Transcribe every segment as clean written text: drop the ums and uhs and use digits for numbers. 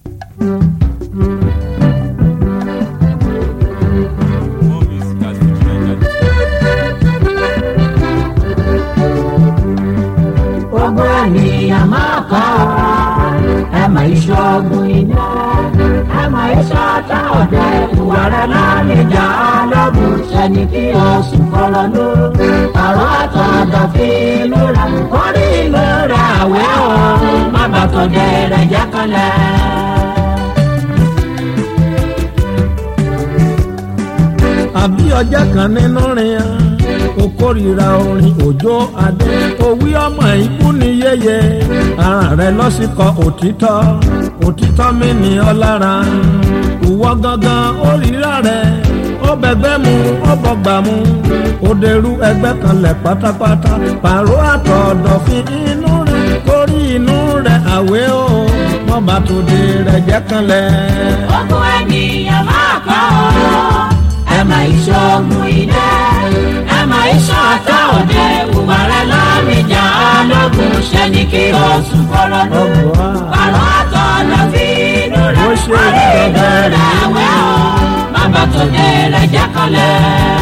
Ogun ènìyàn máa kọ́ ẹ máa ìṣọ́gun iná ẹ máa ìṣọ́ta ọ̀dẹ ìwà rẹ̀ lálejò ọlọ́gùn sẹ́ni kí o sì fọ́lọ́ ló ọ̀rọ̀ àtọ̀dọ̀ fi inú rẹ̀ kórì inú rẹ̀ àwẹ̀ o má bàtọ̀ dé rẹ̀ jẹ́ kọ́lẹ̀. àbí ọjà kan nínú rìn án ó kórìíra orin òjò adé òwí ọmọ ikú ní yẹyẹ ara rẹ lọ́sìkọ òtítọ́ mi ní ọ lára ìwọ gangan ó ríra rẹ ó bẹgbẹ́ mu ó bọgbà mu ó dẹrú ẹgbẹ́ kan lẹ̀ pátápátá pàrọ̀ àtọ̀dọ̀ fi inú rẹ kórí inú rẹ àwẹ̀ o wọ́n bá tó de rẹ jẹ́ kan lẹ̀. Ogun ènìyàn máa kọ́ ẹ máa ìṣọ́gun iná ẹ máa ìṣọ́ta òde ìwà rẹ̀ lálejò ọlọ́gùn sẹ́ni kí o sùn fọ́lọ́ ló pàrọ̀ àtọ̀dọ̀ fi inú rẹ kórì inú rẹ àwẹ̀ o má bàtọ̀ dé rẹ jẹ́ kọ́lẹ̀.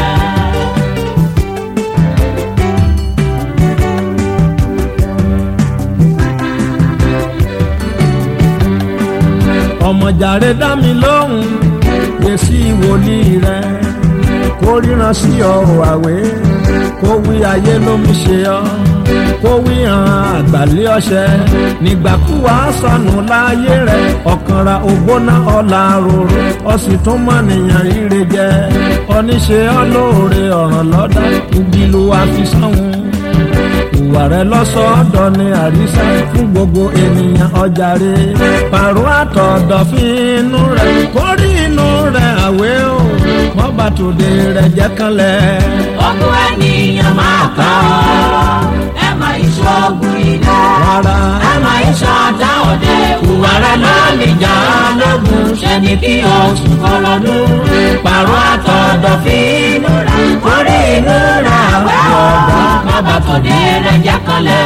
ọmọjàre dá mi lóhùn yèsí wòlíì rẹ kó ríran sí ọ àwẹ̀ kó wí ayé ló mi ṣe ọ kó wí hàn àgbàlẹ̀ ọṣẹ nígbàkúwà sọnù láyé rẹ ọ̀kànra ògbóná ọ̀la rorò ọ̀sìn tó mọ̀ nìyàn ríre jẹ oníṣe ọlọ́ọ̀rẹ́ ọ̀ràn lọ́dà ìgbìlú àfisàwọn ìwà rẹ lọ́sọ̀ọ́dọ̀ ní àrísà fún gbogbo ènìyàn ọjàre pàrọ̀ àtọ̀dọ̀ fi inú rẹ kórí inú rẹ àwẹ̀ o wọ́n bá tòde rẹ jẹ́ kanlẹ̀. Ogun ènìyàn máa kọ́ ẹ máa ìṣọ́gun iná ẹ máa ìṣọ́ta òde ìwà rẹ lálejò ọlọ́gùn sẹ́ni kí o sùn fọ́lọ́ ló pàrọ̀ àtọ̀dọ̀ fi inú rẹ kórí inú rẹ àwẹ̀ o wọ́n bá tòde rẹ jẹ́ kanlẹ̀.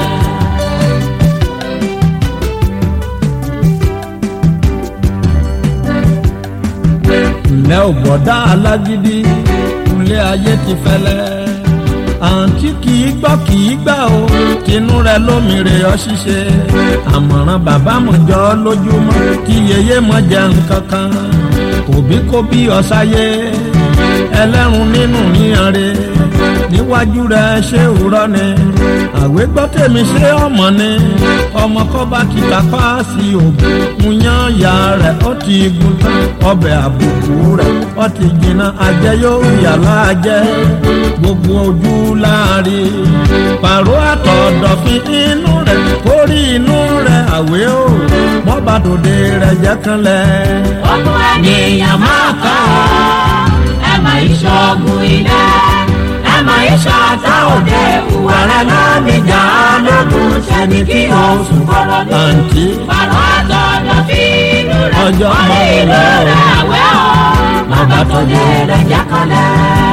ilé òbọ̀dá alágídí ilé ayé ti fẹ́lẹ́ àǹtí kìí gbà ó tinú rẹ lómìnire ọ ṣiṣẹ́ àmọ̀ràn bàbá mọ̀jọ́ lójúmọ́ kí yeye mọ̀ jẹun kankan òbí kó bí ọ̀sáyé ẹlẹ́rùn nínú yíyanre níwájú rẹ ṣé òrọ́ ni àwẹ̀ gbọ́ tèmi ṣé ọmọ ni ọmọ kọ́ bá ti kápá sí ògùn yan ya rẹ̀ ó ti gun tán ọbẹ̀ àbùkù rẹ̀ ó ti jìnnà ajẹ́ yóò yà láàjẹ́ gbogbo ojú láàrin pàrọ̀ àtọ̀dọ̀ fi inú rẹ̀ kórí inú rẹ̀ àwẹ̀ o mọ́ bá tòde rẹ̀ jẹ́ kanlẹ̀. Ogun ènìyàn máa kọ́ ẹ máa ìṣọ́gun iná ẹ máa ìṣọ́ta òde ìwà rẹ̀ lálejò ọlọ́gùn sẹ́ni kí o sùn fọ́lọ́ ló pàrọ̀ àtọ̀dọ̀ fi inú rẹ̀ kórí inú rẹ̀ àwẹ̀ o má bá tòde rẹ̀ jẹ́ kanlẹ̀.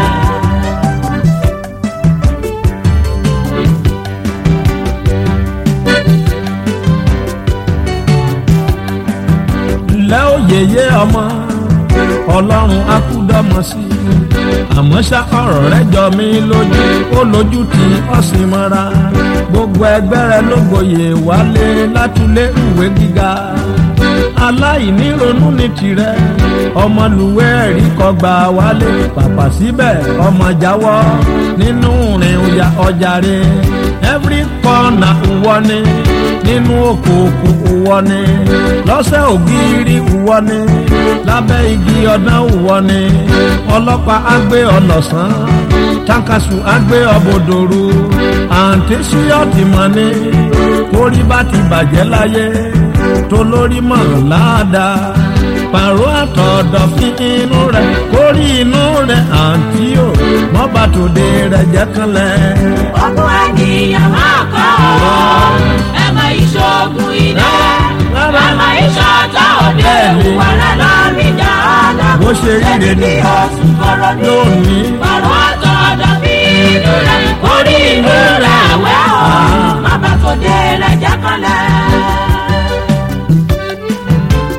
lẹ́ òyeyé ọmọ ọlọ́run akúdọ́mọ sí àmọ́ ṣá ọ̀rọ̀ rẹ̀ jọ mí lójú ó lójú tí ó sì mọ́ra gbogbo ẹgbẹ́ rẹ̀ ló gboyè wálé látúlé ìwé gíga aláìní ronú ní tirẹ̀ ọmọlúwẹ̀ ẹ̀rí kọgbà wálé pàpà síbẹ̀ ọmọ jáwọ́ nínú rìn ọjàre every corner ìwọ ni nínú òkòòkò ìwọ ni lọ́sẹ̀ ògiri ìwọ ni lábẹ́ igi ọdán ìwọ ni ọlọ́pàá àgbẹ̀ ọlọ́sàn tankasu àgbẹ̀ ọbọdòru àǹtí síyọ́ọ̀tì mọ́ ni torí bá ti bàjẹ́ láyé tó lórí mọ̀ láàdáa pàrọ̀ àtọ̀dọ̀ fi inú rẹ̀ kórí inú rẹ̀ àǹtí ò mọ́ bá tòde rẹ̀ jẹ́ kanlẹ̀. Ogun ènìyàn máa kọ́ ẹ máa ìṣọ́gun iná ẹ máa ìṣọ́ta òde ìwà rẹ̀ lálejò ọlọ́gùn sẹ́ni kí o sùn fọ́lọ́ ló pàrọ̀ àtọ̀dọ̀ fi inú rẹ̀ kórí inú rẹ̀ àwẹ̀ o má bá tòde rẹ̀ jẹ́ kanlẹ̀.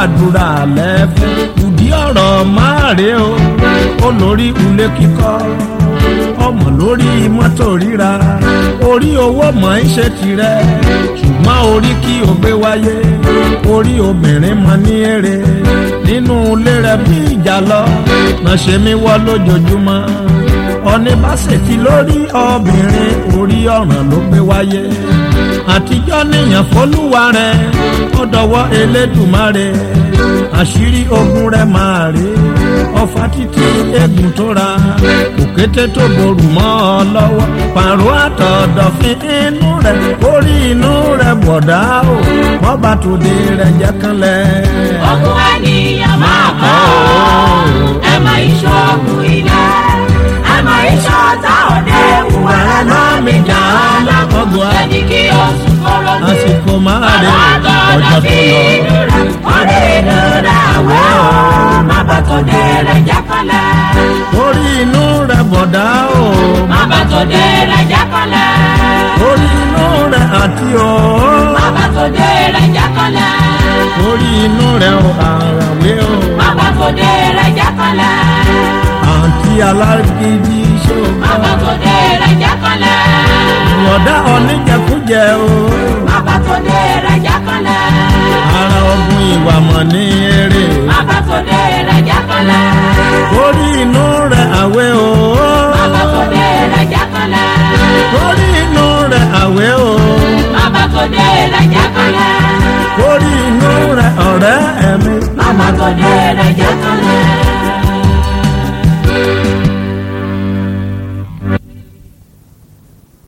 àdúrà lẹ́fún ìdí ọ̀rọ̀ máa rè o olórí ilé kíkọ́ ọmọ lórí mọ́tò ríra orí owó mọ̀ ń ṣe tirẹ̀ ṣùgbọ́n orí kí o gbé wáyé orí obìnrin mọ ní èrè nínú ilé rẹ̀ bí ìjà lọ náà ṣe mí wọ́ lójoojúmọ́ ọ̀ní bá ṣètì lórí obìnrin orí ọ̀ràn ló gbé wáyé àtijọ́ níyàn fọlúwa rẹ̀ ó dọwọ́ Elédùmarè àṣírí ogun rẹ̀ máa rí ọfà títí eégún tó ra òkété tó borù mọ́ ọ lọ́wọ́ pàrọ̀ àtọ̀dọ̀fín inú rẹ̀ orí inú rẹ̀ bọ̀dá o wọ́n bá tòde rẹ̀ jẹ́ kánlẹ̀. ogun ènìyàn máa kọ́ ẹ máa ìṣògùn ilé ẹ máa ìṣọ́ta òde ìwà rẹ̀ náà mi jà á lákòókò ẹni kí o sùn kọ́rọ́ mi. àsìkò máa rè ọjọ́ tó lọ. orí inú rẹ̀ àwẹ̀ o má bá tòde rẹ̀ jẹ́ kánlẹ̀. orí inú rẹ̀ bọ̀dá o má bá tòde rẹ̀ jẹ́ kánlẹ̀. orí inú rẹ̀ àti o má bá tòde rẹ̀ jẹ́ kánlẹ̀. orí inú rẹ̀ o àràwé o má bá tòde rẹ̀ jẹ́ kánlẹ̀. àǹtí alágídí ṣòro má bá tòde rẹ̀ jẹ́ kánlẹ̀. ìwọ̀dá oníjẹkújẹ o má bá tòde rẹ̀ jẹ́ kánlẹ̀. ara ogun ìwà mọ̀ ní eré má bá tòde rẹ̀ jẹ́ kánlẹ̀. orí inú rẹ̀ àwẹ̀ o má bá tòde rẹ̀ jẹ́ kánlẹ̀. orí inú rẹ̀ àwẹ̀ o má bá tòde rẹ̀ jẹ́ kánlẹ̀. orí inú rẹ̀ ọ̀rẹ́ ẹ̀mí má bá tòde rẹ̀ jẹ́ kánlẹ̀.